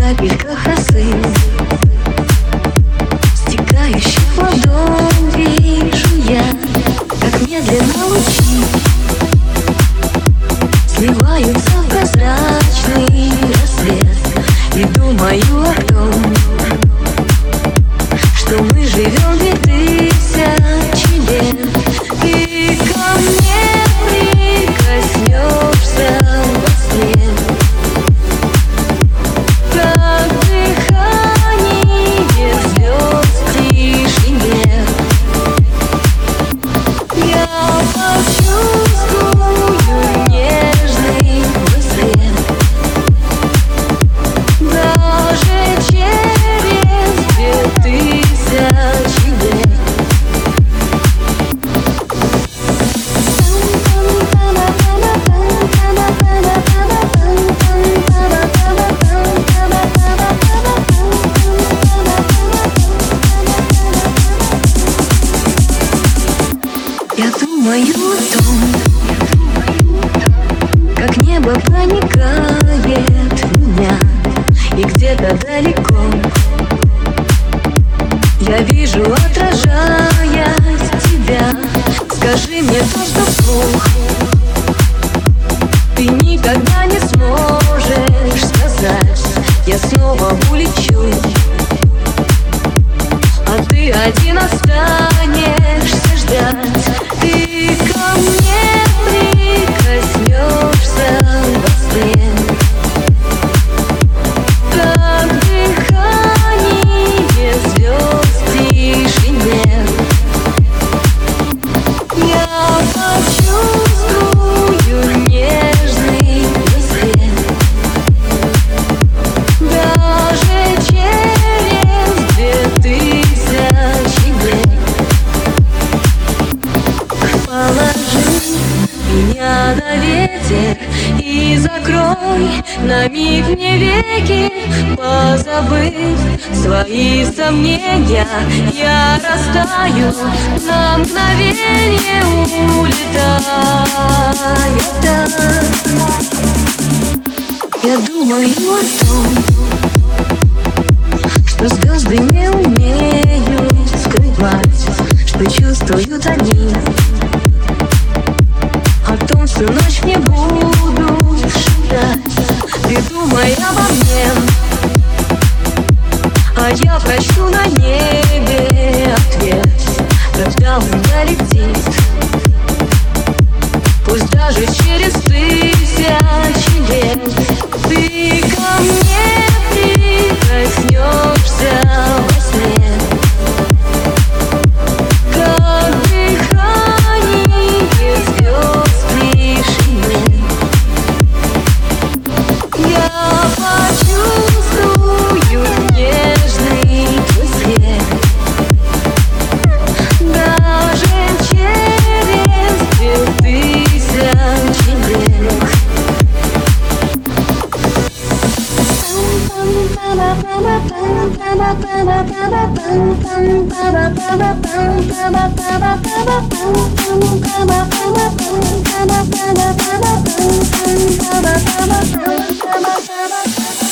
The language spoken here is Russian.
капельках росы, стекающих в ладонь, вижу я, как медленно лучи сливаются в прозрачный рассвет. И думаю о том, что мы живем 2000 лет. И ко мне прикоснешься во сне, как дыхание звезд в тишине. Я почувствую нежный свет даже через 2000 лет. Я думаю о том, как небо проникает в меня, и где-то далеко я вижу, отражаясь тебя. Скажи мне то, что вслух ты никогда не сможешь сказать. Я снова улечу, а ты один останешься ждать. Ты ко мне прикоснешься во сне, как дыхание звезд в тишине. Я почувствую нежный свет даже через 2000 лет. Положи меня на ветер и закрой на миг мне веки, позабыв свои сомнения. Я растаю на мгновение, улетая. Я думаю о том, что звезды не умеют скрывать, что чувствуют они. О том, что ночь мне будут шептать. Ты думай обо мне, а я прочту на небе ответ, когда он долетит. Пусть даже через 1000 лет. Ты ко мне прикоснешься во сне, как дыхание звезд в тишине. Я почувствую нежный свет даже через 2000 лет. Ba ba ba ba ba ba.